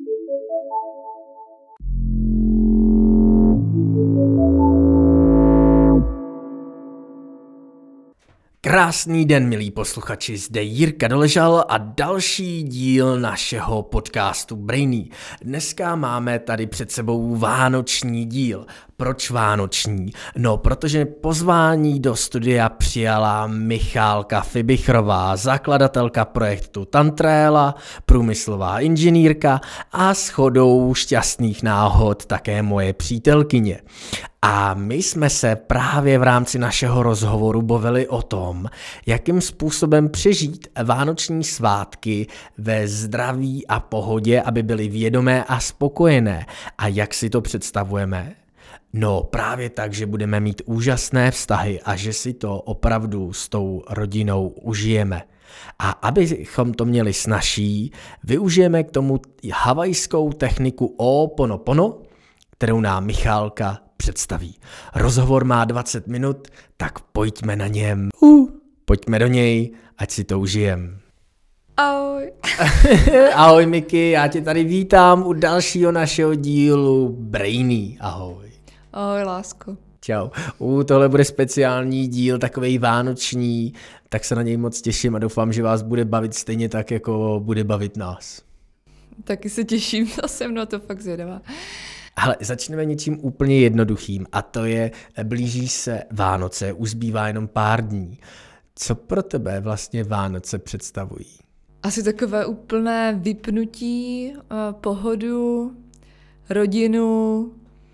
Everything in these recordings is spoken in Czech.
Krásný den, milí posluchači, zde Jirka Doležal a další díl našeho podcastu Brainy. Dneska máme tady před sebou vánoční díl. Proč vánoční? No, protože pozvání do studia přijala Michálka Fibichrová, zakladatelka projektu Tantréla, průmyslová inženýrka a shodou šťastných náhod také moje přítelkyně. A my jsme se právě v rámci našeho rozhovoru bavili o tom, jakým způsobem přežít vánoční svátky ve zdraví a pohodě, aby byly vědomé a spokojené. A jak si to představujeme? No právě tak, že budeme mít úžasné vztahy a že si to opravdu s tou rodinou užijeme. A abychom to měli snazší, využijeme k tomu havajskou techniku Ho'oponopono, kterou nám Michálka představí. Rozhovor má 20 minut, tak pojďme na něm. Pojďme do něj, ať si to užijem. Ahoj. Ahoj Miky, já tě tady vítám u dalšího našeho dílu Brainy. Ahoj. Ahoj, lásko. Čau. Tohle bude speciální díl, takovej vánoční, tak se na něj moc těším a doufám, že vás bude bavit stejně tak, jako bude bavit nás. Taky se těším, a jsem na to fakt zvědavá. Ale začneme něčím úplně jednoduchým a to je, blíží se Vánoce, už zbývá jenom pár dní. Co pro tebe vlastně Vánoce představují? Asi takové úplné vypnutí, pohodu, rodinu,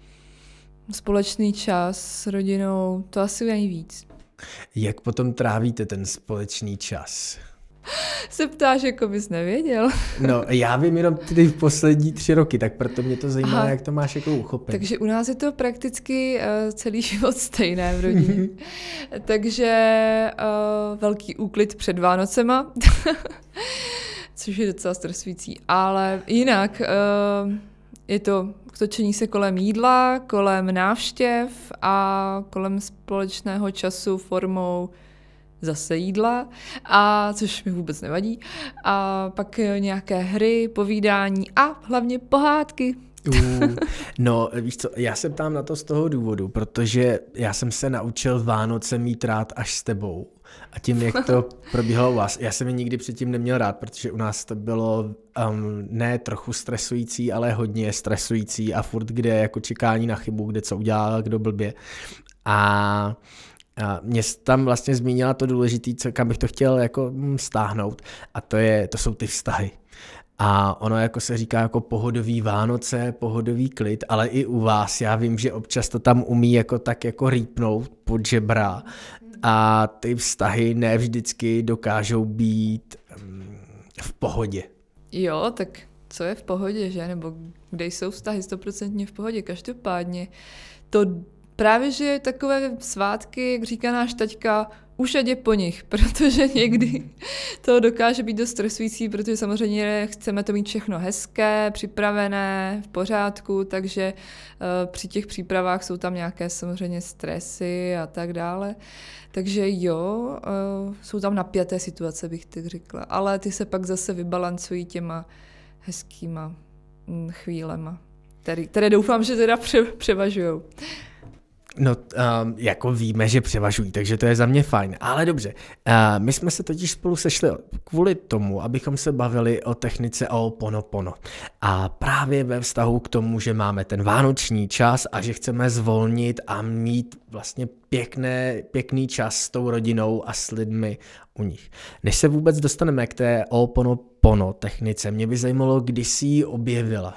společný čas s rodinou, to asi nejvíc. Jak potom trávíte ten společný čas? Se ptáš, jako bys nevěděl. No, já vím jenom ty poslední 3 roky, tak proto mě to zajímá, jak to máš jako uchopit. Takže u nás je to prakticky celý život stejné v rodině. Takže velký úklid před Vánocema, což je docela stresující. Ale jinak je to točení se kolem jídla, kolem návštěv a kolem společného času formou zase jídla, a což mi vůbec nevadí. A pak nějaké hry, povídání a hlavně pohádky. No, víš co, já se ptám na to z toho důvodu, protože já jsem se naučil Vánoce mít rád až s tebou. A tím, jak to probíhalo u vás. Já jsem je nikdy předtím neměl rád, protože u nás to bylo ne trochu stresující, ale hodně stresující a furt kde jako čekání na chybu, kde co udělá kdo blbě. A mě tam vlastně zmínila to důležité, kam bych to chtěl jako stáhnout, a to jsou ty vztahy. A ono jako se říká jako pohodový Vánoce, pohodový klid, ale i u vás, já vím, že občas to tam umí jako tak jako rýpnout pod žebra a ty vztahy ne vždycky dokážou být v pohodě. Jo, tak co je v pohodě, že? Nebo kde jsou vztahy 100% v pohodě? Každopádně to právě, že takové svátky, jak říká náš taťka, už ať je po nich, protože někdy to dokáže být dost stresující, protože samozřejmě chceme to mít všechno hezké, připravené, v pořádku, takže při těch přípravách jsou tam nějaké samozřejmě stresy a tak dále. Takže jo, jsou tam napjaté situace, bych tak řekla, ale ty se pak zase vybalancují těma hezkýma chvílema, které doufám, že teda převažujou. No, jako víme, že převažují, takže to je za mě fajn. Ale dobře, my jsme se totiž spolu sešli kvůli tomu, abychom se bavili o technice Ho'oponopono. A právě ve vztahu k tomu, že máme ten vánoční čas a že chceme zvolnit a mít vlastně pěkný čas s tou rodinou a s lidmi u nich. Než se vůbec dostaneme k té Ho'oponopono technice, mě by zajímalo, kdy jsi ji objevila.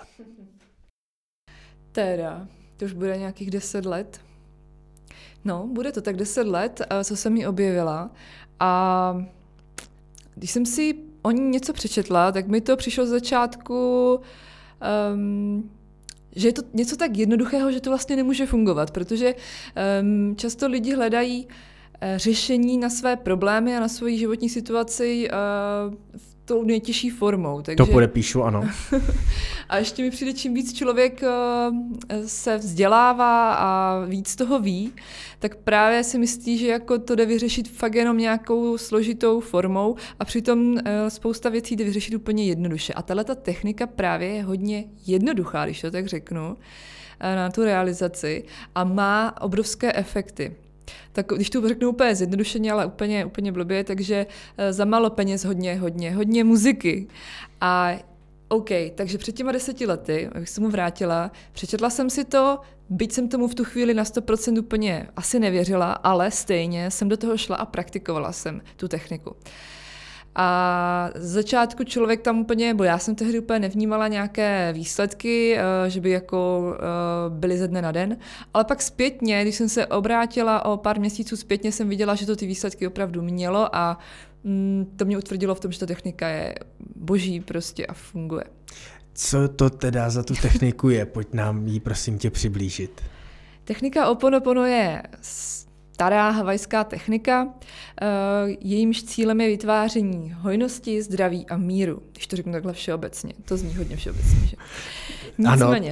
Teda, to už bude nějakých 10 let. No, bude to tak 10 let, co jsem ji objevila, a když jsem si o ní něco přečetla, tak mi to přišlo z začátku, že je to něco tak jednoduchého, že to vlastně nemůže fungovat, protože často lidi hledají řešení na své problémy a na svoji životní situaci v tou nejtěžší formou. Takže... To podepíšu, ano. A ještě mi přijde, čím víc člověk se vzdělává a víc toho ví, tak právě si myslí, že jako to jde vyřešit fakt jenom nějakou složitou formou a přitom spousta věcí jde vyřešit úplně jednoduše. A tahleta technika právě je hodně jednoduchá, když to tak řeknu, na tu realizaci a má obrovské efekty. Tak když to řeknu úplně zjednodušeně, ale úplně blbě, takže za málo peněz hodně muziky. A OK, takže před těma 10 lety, abych se mu vrátila, přečetla jsem si to, byť jsem tomu v tu chvíli na 100% úplně asi nevěřila, ale stejně jsem do toho šla a praktikovala jsem tu techniku. A z začátku člověk tam úplně, bo já jsem tehdy úplně nevnímala nějaké výsledky, že by jako byly ze dne na den, ale pak zpětně, když jsem se obrátila o pár měsíců zpětně, jsem viděla, že to ty výsledky opravdu mělo a to mě utvrdilo v tom, že ta technika je boží prostě a funguje. Co to teda za tu techniku je? Pojď nám ji prosím tě přiblížit. Technika Ho'oponopono je stará havajská technika, jejímž cílem je vytváření hojnosti, zdraví a míru. Když to řeknu takhle všeobecně, to zní hodně všeobecně, že? Nicméně.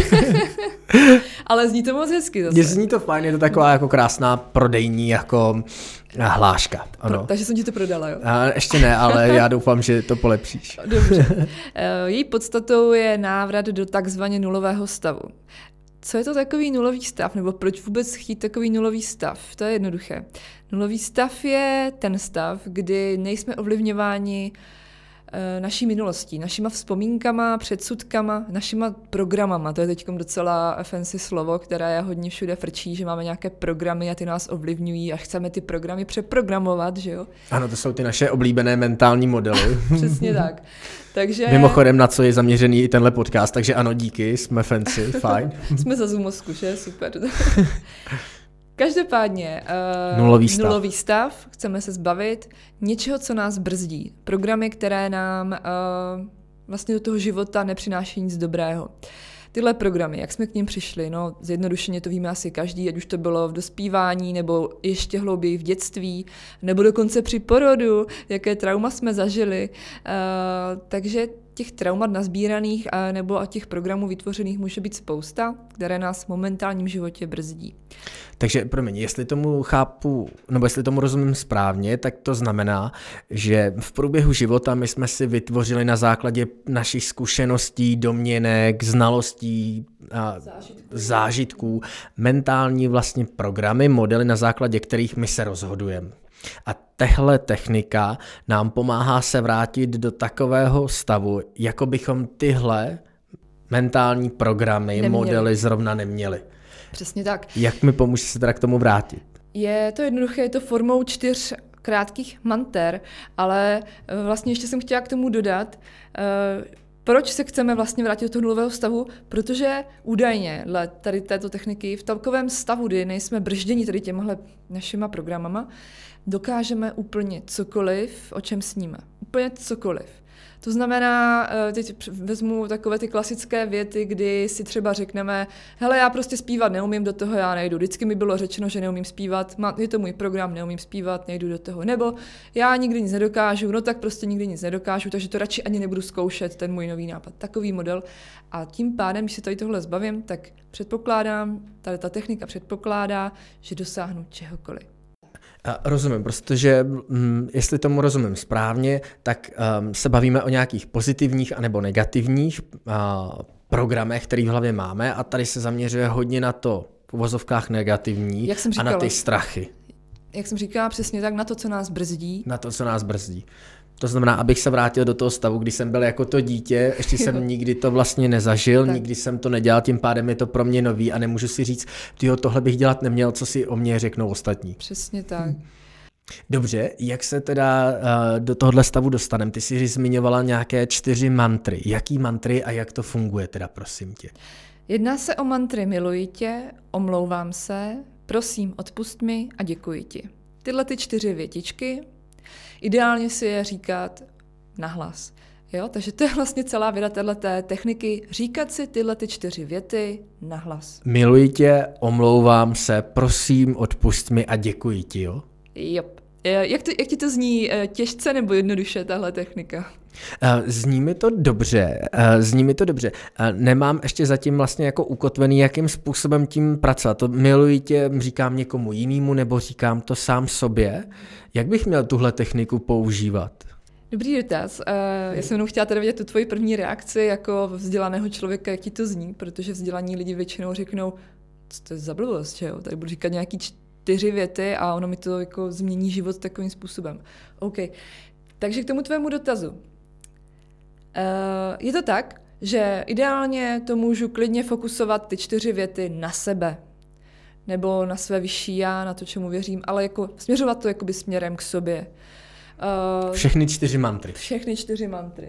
Ale zní to moc hezky zase. Zní to fajn, je to taková jako krásná prodejní jako hláška. Ano. Takže jsem ti to prodala, jo? Ještě ne, ale já doufám, že to polepšíš. Dobře. Její podstatou je návrat do takzvaně nulového stavu. Co je to takový nulový stav, nebo proč vůbec chtít takový nulový stav? To je jednoduché. Nulový stav je ten stav, kdy nejsme ovlivňováni naší minulostí, našima vzpomínkama, předsudkama, našima programama. To je teď docela fancy slovo, které hodně všude frčí, že máme nějaké programy a ty nás ovlivňují a chceme ty programy přeprogramovat, že jo? Ano, to jsou ty naše oblíbené mentální modely. Přesně tak. Takže... Mimochodem, na co je zaměřený i tenhle podcast, takže ano, díky, jsme fancy, fajn. Jsme za Zoomovsku, že? Super. Každopádně nulový stav, chceme se zbavit něčeho, co nás brzdí. Programy, které nám vlastně do toho života nepřináší nic dobrého. Tyhle programy, jak jsme k nim přišli, no zjednodušeně to víme asi každý, ať už to bylo v dospívání, nebo ještě hlouběji v dětství, nebo dokonce při porodu, jaké trauma jsme zažili. Takže těch traumat nazbíraných nebo a těch programů vytvořených může být spousta, které nás v momentálním životě brzdí. Takže promiň, jestli tomu chápu, nebo jestli tomu rozumím správně, tak to znamená, že v průběhu života my jsme si vytvořili na základě našich zkušeností, domněnek, znalostí, zážitků, mentální vlastně programy, modely, na základě kterých my se rozhodujeme. A tahle technika nám pomáhá se vrátit do takového stavu, jako bychom tyhle mentální programy, modely zrovna neměli. Přesně tak. Jak mi pomůže se teda k tomu vrátit? Je to jednoduché, je to formou 4 krátkých manter, ale vlastně ještě jsem chtěla k tomu dodat, proč se chceme vlastně vrátit do toho nulového stavu, protože údajně dle tady této techniky v takovém stavu, kdy nejsme bržděni tady těmahle našima programama, dokážeme úplně cokoliv, o čem sníme. Úplně cokoliv. To znamená, teď vezmu takové ty klasické věty, kdy si třeba řekneme, hele, já prostě zpívat neumím, do toho já nejdu. Vždycky mi bylo řečeno, že neumím zpívat, je to můj program, neumím zpívat, nejdu do toho. Nebo já nikdy nic nedokážu, no tak prostě nikdy nic nedokážu, takže to radši ani nebudu zkoušet, ten můj nový nápad. Takový model. A tím pádem, když si tady tohle zbavím, tak předpokládám, tady ta technika předpokládá, že dosáhnu čehokoliv. Rozumím, protože jestli tomu rozumím správně, tak se bavíme o nějakých pozitivních anebo negativních programech, které v hlavě máme a tady se zaměřuje hodně na to v uvozovkách negativní a na ty strachy. Jak jsem říkala, přesně tak, na to, co nás brzdí. Na to, co nás brzdí. To znamená, abych se vrátil do toho stavu, kdy jsem byl jako to dítě, ještě jsem nikdy to vlastně nezažil, nikdy jsem to nedělal, tím pádem je to pro mě nový a nemůžu si říct, tohle bych dělat neměl, co si o mě řeknou ostatní. Přesně tak. Dobře, jak se teda do tohohle stavu dostaneme? Ty jsi zmiňovala nějaké 4 mantry. Jaký mantry a jak to funguje teda, prosím tě? Jedná se o mantry miluji tě, omlouvám se, prosím, odpust mi a děkuji ti. Tyhle ty 4 větičky, ideálně si je říkat nahlas. Jo? Takže to je vlastně celá věda téhleté techniky, říkat si tyhle ty 4 věty nahlas. Miluji tě, omlouvám se, prosím, odpust mi a děkuji ti, jo? Jop. Jak ti to zní, těžce nebo jednoduše tahle technika? Zní mi to dobře. Nemám ještě zatím vlastně jako ukotvený, jakým způsobem tím pracovat. To miluji tě, říkám někomu jinému, nebo říkám to sám sobě. Jak bych měl tuhle techniku používat? Dobrý dotaz. Já jsem jenom chtěla teda vidět tu tvoji první reakci jako vzdělaného člověka, jak ti to zní, protože vzdělaní lidi většinou řeknou, co to je za blbost, že jo? Tady budu říkat nějaký 4 věty a ono mi to jako změní život takovým způsobem. OK. Takže k tomu tvému dotazu. Je to tak, že ideálně to můžu klidně fokusovat ty 4 věty na sebe. Nebo na své vyšší já, na to, čemu věřím, ale jako směřovat to jakoby směrem k sobě. Všechny 4 mantry. Všechny 4 mantry.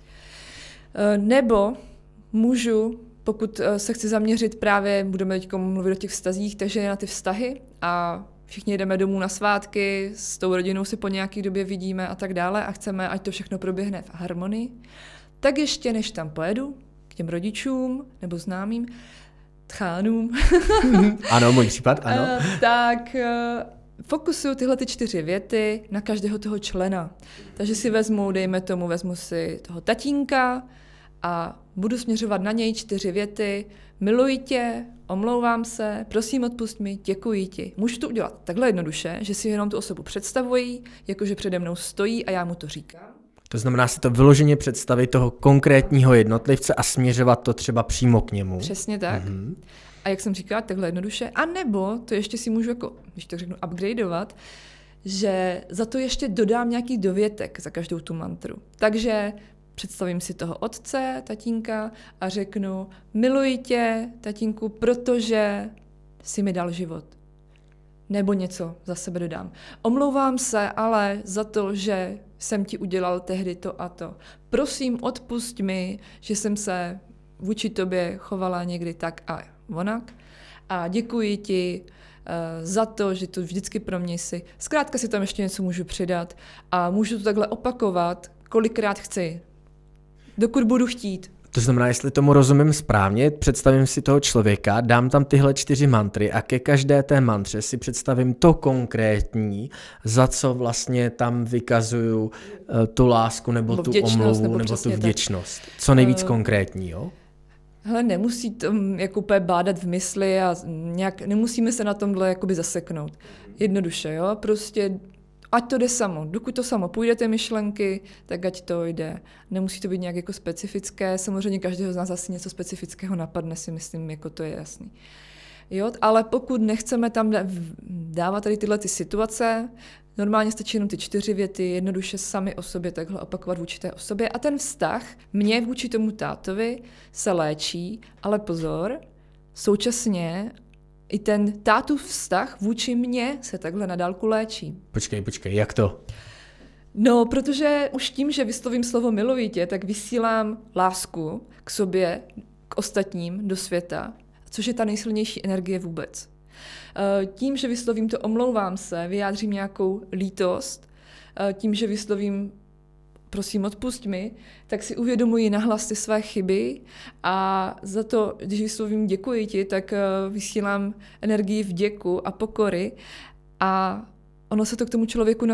Nebo můžu, pokud se chci zaměřit právě, budeme teď mluvit o těch vztazích, takže na ty vztahy a všichni jdeme domů na svátky, s tou rodinou si po nějaké době vidíme a tak dále a chceme, ať to všechno proběhne v harmonii, tak ještě než tam pojedu k těm rodičům nebo známým, tchánům. Ano, můj případ, ano. Tak fokusuju tyhle ty 4 věty na každého toho člena. Takže si vezmu si toho tatínka a budu směřovat na něj 4 věty. Miluji tě, omlouvám se, prosím odpusť mi, děkuji ti. Můžu to udělat takhle jednoduše, že si jenom tu osobu představuji, jakože přede mnou stojí a já mu to říkám. To znamená si to vyloženě představit toho konkrétního jednotlivce a směřovat to třeba přímo k němu. Přesně tak. Mm-hmm. A jak jsem říkala, takhle jednoduše. A nebo to ještě si můžu jako, když to řeknu, upgradeovat, že za to ještě dodám nějaký dovětek za každou tu mantru. Takže představím si toho otce, tatínka a řeknu, miluji tě, tatínku, protože jsi mi dal život. Nebo něco za sebe dodám. Omlouvám se ale za to, že jsem ti udělal tehdy to a to. Prosím, odpusť mi, že jsem se vůči tobě chovala někdy tak a onak. A děkuji ti za to, že to vždycky pro mě jsi. Zkrátka si tam ještě něco můžu přidat a můžu to takhle opakovat, kolikrát chci. Dokud budu chtít. To znamená, jestli tomu rozumím správně, představím si toho člověka, dám tam tyhle 4 mantry a ke každé té mantře si představím to konkrétní, za co vlastně tam vykazuju tu lásku nebo tu omluvu nebo tu vděčnost. Tak. Co nejvíc konkrétní, jo? Hele, nemusí to jako úplně bádat v mysli a nemusíme se na tomhle jakoby zaseknout. Jednoduše, jo? Prostě ať to jde samo. Dokud to samo půjde ty myšlenky, tak ať to jde. Nemusí to být nějak jako specifické. Samozřejmě každého z nás asi něco specifického napadne, si myslím, jako to je jasný. Jo? Ale pokud nechceme tam dávat tady tyhle ty situace, normálně stačí jenom ty 4 věty, jednoduše sami o sobě takhle opakovat vůči té osobě. A ten vztah mě vůči tomu tátovi se léčí, ale pozor, současně i ten tátův vztah vůči mně se takhle na dálku léčí. Počkej, jak to? No, protože už tím, že vyslovím slovo miluji tě, tak vysílám lásku k sobě, k ostatním, do světa, což je ta nejsilnější energie vůbec. Tím, že vyslovím to omlouvám se, vyjádřím nějakou lítost, tím, že vyslovím prosím odpusť mi, tak si uvědomuji nahlas ty své chyby a za to, když vyslovím děkuji ti, tak vysílám energii vděku a pokory a ono se to k tomu člověku,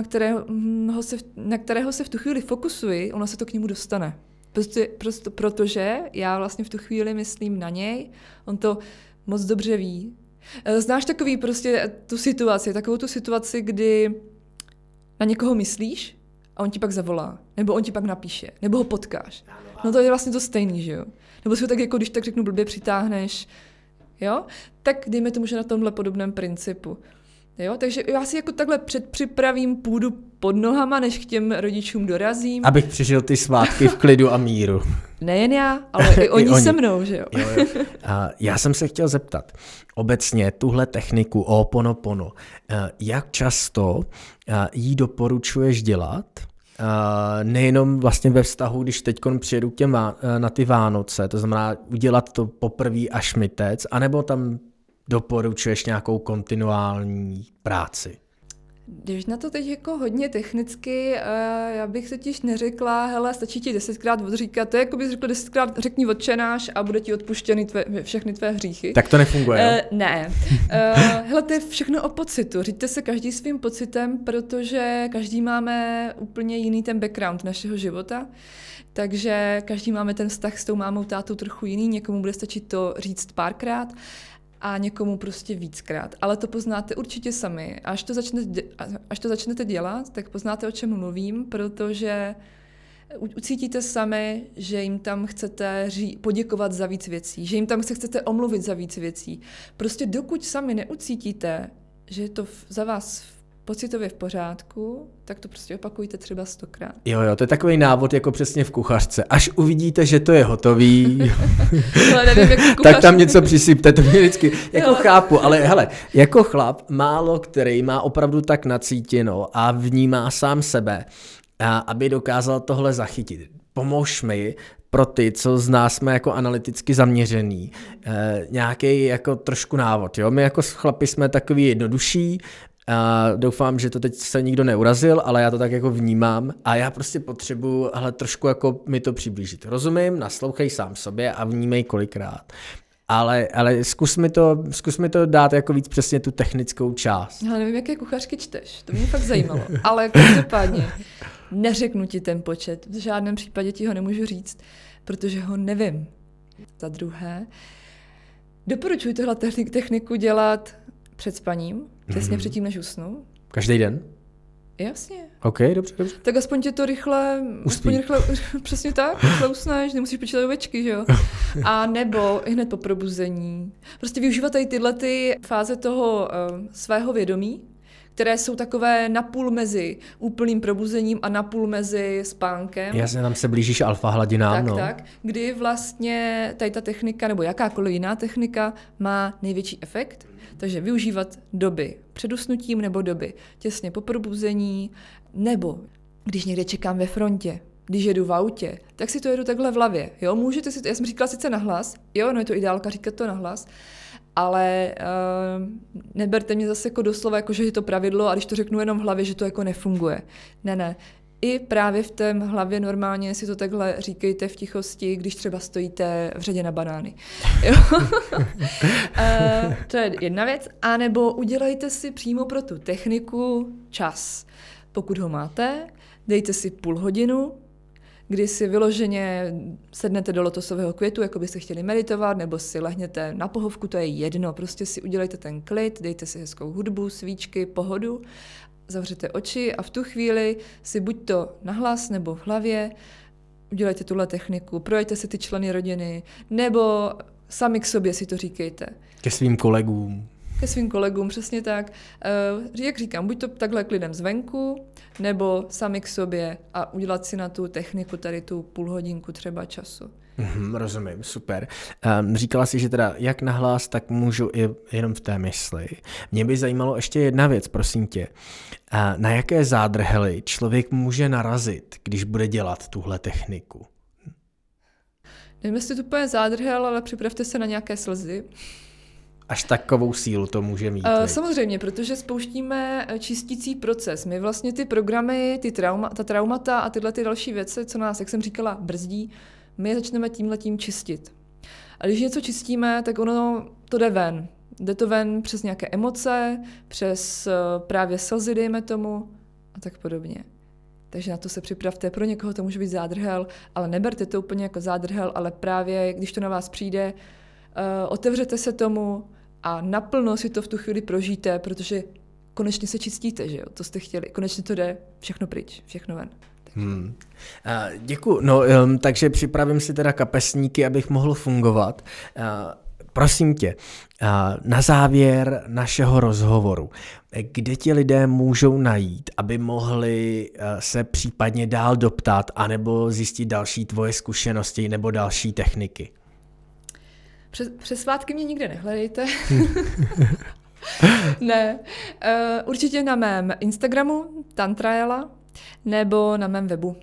na kterého se v tu chvíli fokusuji, ono se to k němu dostane. Protože já vlastně v tu chvíli myslím na něj, on to moc dobře ví. Znáš takový prostě takovou tu situaci, kdy na někoho myslíš a on ti pak zavolá, nebo on ti pak napíše, nebo ho potkáš. No to je vlastně to stejný, že jo? Nebo si ho tak jako, když tak řeknu blbě, přitáhneš, jo? Tak dejme tomu, že na tomhle podobném principu. Jo? Takže já si jako takhle předpřipravím půdu pod nohama, než k těm rodičům dorazím. Abych přežil ty svátky v klidu a míru. Nejen já, ale i oni se mnou, že jo? Jo. Já jsem se chtěl zeptat, obecně tuhle techniku Ho'oponopono, jak často jí doporučuješ dělat? Nejenom vlastně ve vztahu, když teďkon přijedu na ty Vánoce, to znamená udělat to poprvé až mitec, anebo tam doporučuješ nějakou kontinuální práci? Když na to teď jako hodně technicky, já bych totiž neřekla, hele, stačí ti 10krát odříkat, to je jako bys řekl 10krát řekni otčenáš a bude ti odpuštěny všechny tvé hříchy. Tak to nefunguje, ne. Hele, to je všechno o pocitu. Říďte se každý svým pocitem, protože každý máme úplně jiný ten background našeho života. Takže každý máme ten vztah s tou mámou, tátou trochu jiný, někomu bude stačit to říct párkrát a někomu prostě víckrát. Ale to poznáte určitě sami. Až to začnete dělat, tak poznáte, o čem mluvím, protože ucítíte sami, že jim tam chcete poděkovat za víc věcí, že jim tam chcete omluvit za víc věcí. Prostě dokud sami neucítíte, že je to za vás pocitově v pořádku, tak to prostě opakujte třeba 100krát. Jo, to je takový návod jako přesně v kuchařce. Až uvidíte, že to je hotový, nevím, tak tam něco přisypte, to mě vždycky jako chápu, ale hele, jako chlap, málo který má opravdu tak nacítěno a vnímá sám sebe, aby dokázal tohle zachytit. Pomož mi, pro ty, co z nás jsme jako analyticky zaměřený, nějaký jako trošku návod. Jo? My jako chlapi jsme takový jednodušší, doufám, že to teď se nikdo neurazil, ale já to tak jako vnímám a já prostě potřebuji trošku jako mi to přiblížit. Rozumím, naslouchej sám sobě a vnímej kolikrát. Ale zkus mi to dát jako víc přesně tu technickou část. Já nevím, jaké kuchařky čteš, to mě fakt zajímalo, ale každopádně neřeknu ti ten počet, v žádném případě ti ho nemůžu říct, protože ho nevím. Za druhé, doporučuji tohle techniku dělat před spaním, těsně předtím, než usnu. Každý den? Jasně. OK, dobře. Tak aspoň tě to rychle, přesně tak, rychle usneš, nemusíš počítat ovečky, že jo? A nebo hned po probuzení. Prostě využívat tady tyhle fáze toho svého vědomí, které jsou takové napůl mezi úplným probuzením a napůl mezi spánkem. Jasně, tam se blížíš alfa hladinám. Tak, kdy vlastně tady ta technika nebo jakákoliv jiná technika má největší efekt. Takže využívat doby před usnutím nebo doby těsně po probuzení, nebo když někde čekám ve frontě, když jedu v autě, tak si to jedu takhle v hlavě. Jo, můžete si to, já jsem říkala sice nahlas, jo, no je to ideálka říkat to nahlas, ale neberte mě zase jako doslova, jako že je to pravidlo a když to řeknu jenom v hlavě, že to jako nefunguje. Ne. I právě v té hlavě normálně si to takhle říkejte v tichosti, když třeba stojíte v řadě na banány. Jo? To je jedna věc. A nebo udělejte si přímo pro tu techniku čas. Pokud ho máte, dejte si půl hodinu, kdy si vyloženě sednete do lotosového květu, jako byste chtěli meditovat, nebo si lehněte na pohovku, to je jedno. Prostě si udělejte ten klid, dejte si hezkou hudbu, svíčky, pohodu, zavřete oči a v tu chvíli si buď to nahlas nebo v hlavě udělejte tuhle techniku, projďte si ty členy rodiny, nebo sami k sobě si to říkejte. Ke svým kolegům. Ke svým kolegům, přesně tak. Jak říkám, buď to takhle klidem zvenku, nebo sami k sobě a udělat si na tu techniku tady tu půl hodinku třeba času. Rozumím, super. Říkala jsi, že teda jak nahlas, tak můžu i jenom v té mysli. Mě by zajímalo ještě jedna věc, prosím tě. Na jaké zádrhely člověk může narazit, když bude dělat tuhle techniku? Nevím, jestli to úplně zádrhel, ale připravte se na nějaké slzy. Až takovou sílu to může mít. Samozřejmě, protože spouštíme čistící proces. My vlastně ty programy, ta traumata a tyhle ty další věci, co nás, jak jsem říkala, brzdí, my je začneme tímhletím čistit. A když něco čistíme, tak ono to jde ven. Jde to ven přes nějaké emoce, přes právě slzy, dejme tomu, a tak podobně. Takže na to se připravte. Pro někoho to může být zádrhel, ale neberte to úplně jako zádrhel, ale právě, když to na vás přijde, otevřete se tomu a naplno si to v tu chvíli prožijte, protože konečně se čistíte, že jo? To jste chtěli. Konečně to jde všechno pryč, všechno ven. Děkuju. No, takže připravím si teda kapesníky, abych mohl fungovat. Prosím tě, na závěr našeho rozhovoru, kde ti lidé můžou najít, aby mohli se případně dál doptat, anebo zjistit další tvoje zkušenosti nebo další techniky? Přes svátky mě nikde nehledejte. Ne. Určitě na mém Instagramu Tantraela nebo na mém webu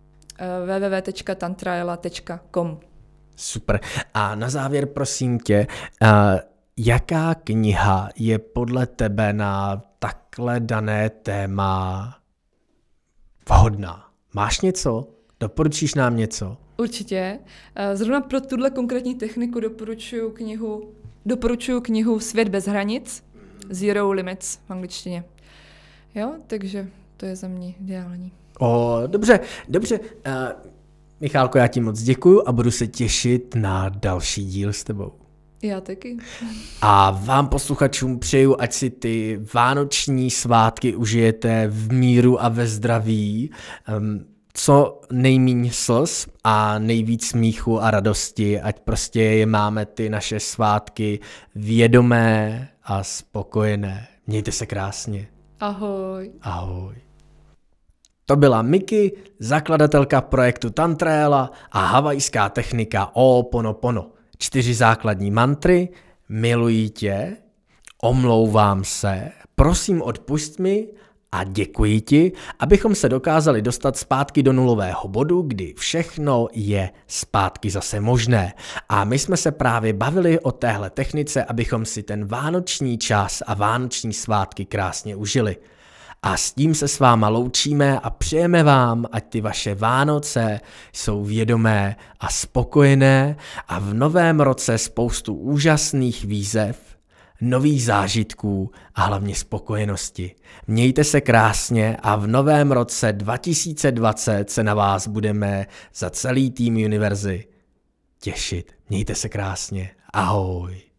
www.tantraela.com. Super. A na závěr prosím tě, jaká kniha je podle tebe na takhle dané téma vhodná? Máš něco? Doporučíš nám něco? Určitě. Zrovna pro tuhle konkrétní techniku doporučuji knihu Svět bez hranic, Zero Limits v angličtině. Jo, takže to je za mě ideální. Dobře. Michálko, já ti moc děkuju a budu se těšit na další díl s tebou. Já taky. A vám posluchačům přeju, ať si ty vánoční svátky užijete v míru a ve zdraví, co nejméně slz a nejvíc smíchu a radosti, ať prostě je máme ty naše svátky vědomé a spokojené. Mějte se krásně. Ahoj. Ahoj. To byla Miki, zakladatelka projektu Tantraela a havajská technika Ho'oponopono. 4 základní mantry: miluji tě, omlouvám se, prosím odpusť mi a děkuji ti, abychom se dokázali dostat zpátky do nulového bodu, kdy všechno je zpátky zase možné. A my jsme se právě bavili o téhle technice, abychom si ten vánoční čas a vánoční svátky krásně užili. A s tím se s váma loučíme a přejeme vám, ať ty vaše Vánoce jsou vědomé a spokojené a v novém roce spoustu úžasných výzev, nových zážitků a hlavně spokojenosti. Mějte se krásně a v novém roce 2020 se na vás budeme za celý tým Univerzy těšit. Mějte se krásně. Ahoj.